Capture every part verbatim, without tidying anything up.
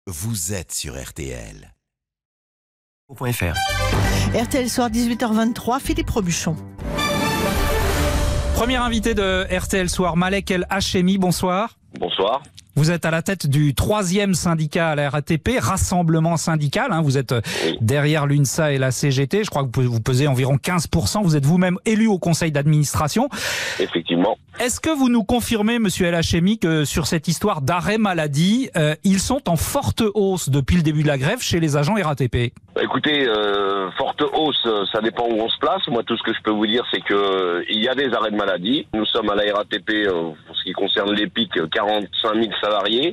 Vous êtes sur R T L. .fr. R T L Soir, dix-huit heures vingt-trois, Philippe Robuchon. Premier invité de R T L Soir, Malek El Hachemi, bonsoir. Bonsoir. Vous êtes à la tête du troisième syndicat à la R A T P, rassemblement syndical. Hein, vous êtes Oui. derrière l'UNSA et la C G T. Je crois que vous pesez environ quinze pour cent. Vous êtes vous-même élu au conseil d'administration. Effectivement. Est-ce que vous nous confirmez, monsieur El Hachemi, que sur cette histoire d'arrêt maladie, euh, ils sont en forte hausse depuis le début de la grève chez les agents R A T P? Bah, écoutez, euh, forte hausse, ça dépend où on se place. Moi, tout ce que je peux vous dire, c'est que euh, il y a des arrêts de maladie. Nous sommes à la R A T P, euh, pour ce qui concerne l'EPIC, quarante-cinq mille salariés.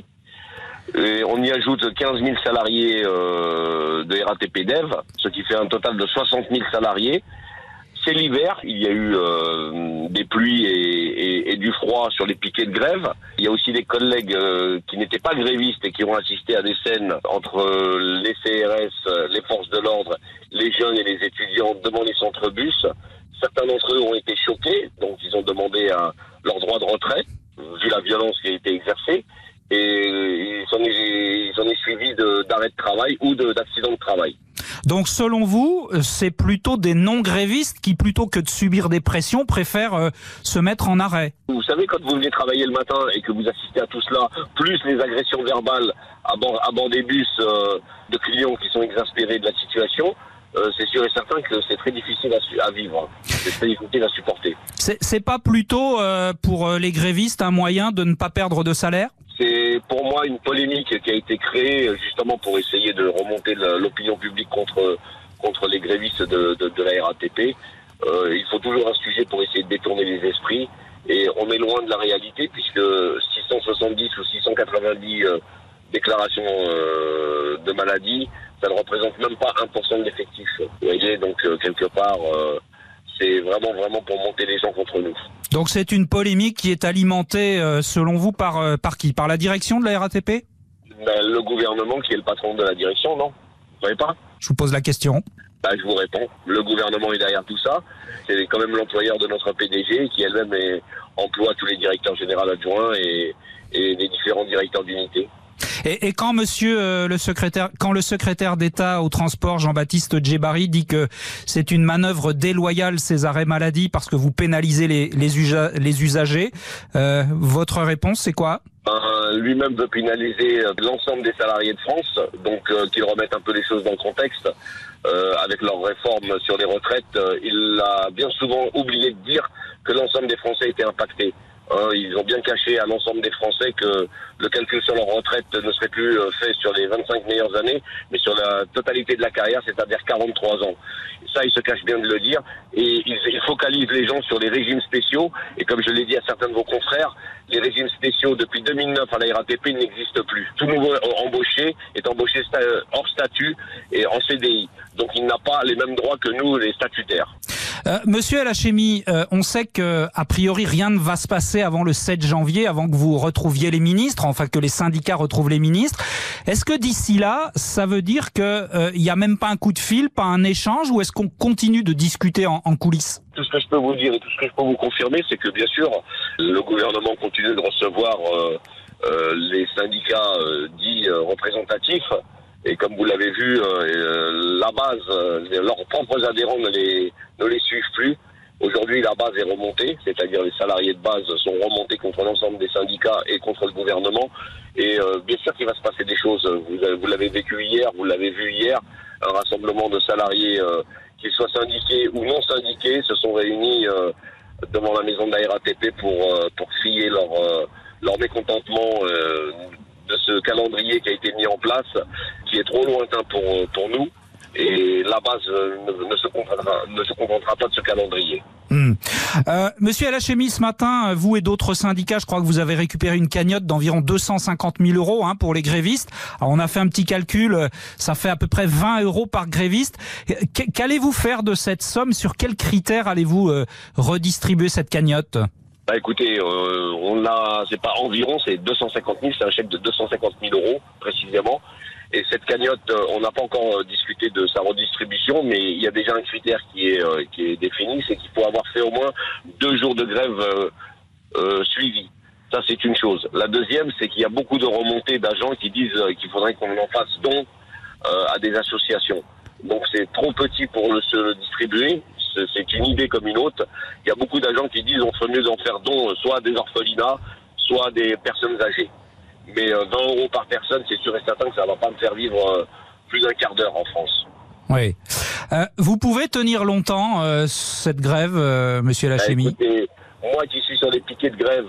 Et on y ajoute quinze mille salariés euh, de R A T P Dev, ce qui fait un total de soixante mille salariés. C'est l'hiver, il y a eu euh, des pluies et, et, et du froid sur les piquets de grève. Il y a aussi des collègues euh, qui n'étaient pas grévistes et qui ont assisté à des scènes entre euh, les C R S, les forces de l'ordre, les jeunes et les étudiants devant les centres bus. Certains d'entre eux ont été choqués, donc ils ont demandé un, leur droit de retrait, vu la violence qui a été exercée. Et il s'en est, il s'en est suivi de, d'arrêt de travail ou de, d'accident de travail. Donc selon vous, c'est plutôt des non-grévistes qui, plutôt que de subir des pressions, préfèrent euh, se mettre en arrêt. Vous savez, quand vous venez travailler le matin et que vous assistez à tout cela, plus les agressions verbales à bord, à bord des bus euh, de clients qui sont exaspérés de la situation, euh, c'est sûr et certain que c'est très difficile à, su- à vivre. C'est très difficile à supporter. C'est, c'est pas plutôt euh, pour les grévistes un moyen de ne pas perdre de salaire ? C'est pour moi une polémique qui a été créée justement pour essayer de remonter l'opinion publique contre contre les grévistes de, de, de la R A T P. Euh, il faut toujours un sujet pour essayer de détourner les esprits et on est loin de la réalité puisque six cent soixante-dix ou six cent quatre-vingt-dix euh, déclarations euh, de maladie, ça ne représente même pas un pour cent de l'effectif. Vous voyez, donc euh, quelque part, euh, c'est vraiment vraiment pour monter les gens contre nous. Donc c'est une polémique qui est alimentée, euh, selon vous, par, euh, par qui? Par la direction de la R A T P? Ben, le gouvernement qui est le patron de la direction, non? Vous savez pas? Je vous pose la question. Ben, je vous réponds. Le gouvernement est derrière tout ça. C'est quand même l'employeur de notre P D G qui elle-même est, emploie tous les directeurs généraux adjoints et, et les différents directeurs d'unité. Et, et quand monsieur euh, le secrétaire, quand le secrétaire d'État au transport, Jean-Baptiste Djebari, dit que c'est une manœuvre déloyale ces arrêts maladie parce que vous pénalisez les, les, usa, les usagers, euh, votre réponse c'est quoi? Euh, lui-même veut pénaliser l'ensemble des salariés de France, donc euh, qu'ils remettent un peu les choses dans le contexte. Euh, avec leur réforme sur les retraites, euh, il a bien souvent oublié de dire que l'ensemble des Français étaient impactés. Euh, ils ont bien caché à l'ensemble des Français que le calcul sur leur retraite ne serait plus euh, fait sur les vingt-cinq meilleures années, mais sur la totalité de la carrière, c'est-à-dire quarante-trois ans. Et ça, ils se cachent bien de le dire. Et ils, ils focalisent les gens sur les régimes spéciaux. Et comme je l'ai dit à certains de vos confrères, les régimes spéciaux, depuis deux mille neuf à la R A T P, n'existent plus. Tout nouveau embauché est embauché sta- hors statut et en C D I. Donc il n'a pas les mêmes droits que nous, les statutaires. Euh, Monsieur El Hachemi, euh, on sait que a priori rien ne va se passer avant le sept janvier, avant que vous retrouviez les ministres, enfin que les syndicats retrouvent les ministres. Est-ce que d'ici là, ça veut dire que euh, il y a même pas un coup de fil, pas un échange, ou est-ce qu'on continue de discuter en, en coulisses? Tout ce que je peux vous dire et tout ce que je peux vous confirmer, c'est que bien sûr, le gouvernement continue de recevoir euh, euh, les syndicats euh, dits euh, représentatifs. Et comme vous l'avez vu, euh, la base, euh, leurs propres adhérents ne les, ne les suivent plus. Aujourd'hui, la base est remontée, c'est-à-dire les salariés de base sont remontés contre l'ensemble des syndicats et contre le gouvernement. Et euh, bien sûr qu'il va se passer des choses. Vous, vous l'avez vécu hier, vous l'avez vu hier, un rassemblement de salariés, euh, qu'ils soient syndiqués ou non syndiqués, se sont réunis euh, devant la maison de la R A T P pour, euh, pour crier leur, euh, leur mécontentement euh, de ce calendrier qui a été mis en place, qui est trop lointain pour, pour nous. Et la base ne, ne, se contentera, ne se contentera pas de ce calendrier. Mmh. Euh, Monsieur El Hachemi, ce matin, vous et d'autres syndicats, je crois que vous avez récupéré une cagnotte d'environ deux cent cinquante mille euros hein, pour les grévistes. Alors, on a fait un petit calcul, ça fait à peu près vingt euros par gréviste. Qu'allez-vous faire de cette somme? Sur quels critères allez-vous euh, redistribuer cette cagnotte? Bah écoutez, euh, on a, c'est pas environ, c'est deux cent cinquante mille, c'est un chèque de deux cent cinquante mille euros précisément. Et cette cagnotte, euh, on n'a pas encore euh, discuté de sa redistribution, mais il y a déjà un critère qui est euh, qui est défini, c'est qu'il faut avoir fait au moins deux jours de grève euh, euh, suivis. Ça, c'est une chose. La deuxième, c'est qu'il y a beaucoup de remontées d'agents qui disent qu'il faudrait qu'on en fasse don euh, à des associations. Donc, c'est trop petit pour le, se le distribuer. C'est, c'est une idée comme une autre. Il y a beaucoup d'agents qui disent qu'on ferait mieux d'en faire don soit à des orphelinats, soit à des personnes âgées. Mais euh, vingt euros par personne, c'est sûr et certain que ça ne va pas me faire vivre euh, plus d'un quart d'heure en France. Oui. Euh, vous pouvez tenir longtemps euh, cette grève, euh, monsieur Lachemy? Bah, écoutez, moi qui suis sur les piquets de grève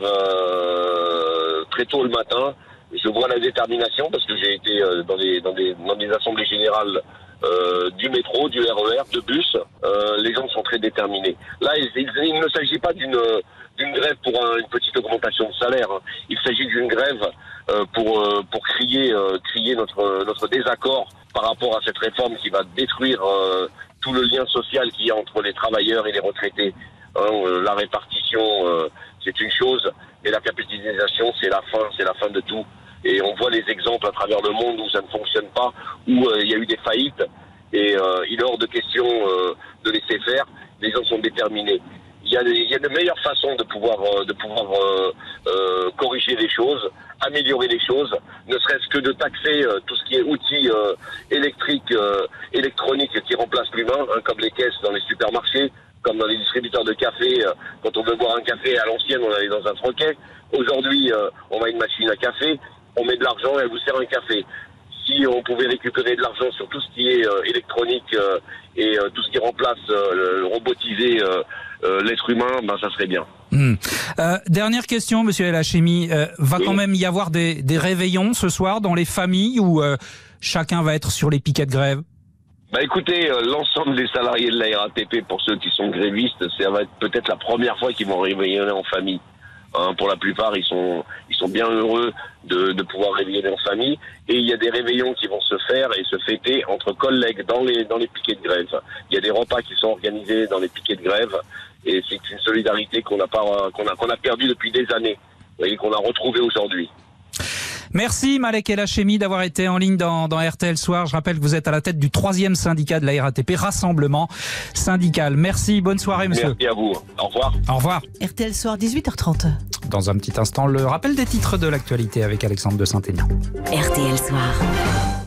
euh, très tôt le matin, je vois la détermination parce que j'ai été euh, dans, des, dans, des, dans des assemblées générales euh, du métro, du R E R, de bus. Euh, les gens sont très déterminés. Là, il, il, il ne s'agit pas d'une, d'une grève pour un, une petite augmentation de salaire. Hein. Il s'agit d'une grève euh, pour, euh, pour crier, euh, crier notre, notre désaccord par rapport à cette réforme qui va détruire euh, tout le lien social qu'il y a entre les travailleurs et les retraités. Hein, euh, la répartition, euh, c'est une chose, mais la capitalisation, c'est la fin, c'est la fin de tout. Et on voit les exemples à travers le monde où ça ne fonctionne pas, où euh, il y a eu des faillites, et euh, il est hors de question euh, de laisser faire. Les gens sont déterminés. Il y a, il y a de meilleures façons de pouvoir, euh, de pouvoir euh, euh, corriger les choses, améliorer les choses, ne serait-ce que de taxer euh, tout ce qui est outils euh, électriques, euh, électroniques qui remplacent l'humain, hein, comme les caisses dans les supermarchés, comme dans les distributeurs de café. Euh, quand on veut boire un café à l'ancienne, on allait dans un troquet. Aujourd'hui, euh, on va à une machine à café, on met de l'argent et elle vous sert un café. Si on pouvait récupérer de l'argent sur tout ce qui est euh, électronique euh, et euh, tout ce qui remplace euh, le robotisé euh, euh, l'être humain, ben ça serait bien. Mmh. Euh, dernière question, monsieur Lachemy. Euh, va oui. quand même y avoir des, des réveillons ce soir dans les familles où euh, chacun va être sur les piquets de grève? Bah écoutez, euh, l'ensemble des salariés de la R A T P, pour ceux qui sont grévistes, ça va être peut-être la première fois qu'ils vont réveiller en famille. Hein, pour la plupart, ils sont ils sont bien heureux de, de pouvoir réveiller en famille. Et il y a des réveillons qui vont se faire et se fêter entre collègues dans les dans les piquets de grève. Il y a des repas qui sont organisés dans les piquets de grève et c'est une solidarité qu'on n'a pas qu'on a qu'on a perdue depuis des années. Vous voyez, qu'on a retrouvée aujourd'hui. Merci Malek El Hachemi d'avoir été en ligne dans, dans R T L Soir. Je rappelle que vous êtes à la tête du troisième syndicat de la R A T P, Rassemblement Syndical. Merci, bonne soirée monsieur. Merci à vous. Au revoir. Au revoir. R T L Soir, dix-huit heures trente. Dans un petit instant, le rappel des titres de l'actualité avec Alexandre de Saint-Aignan. R T L Soir.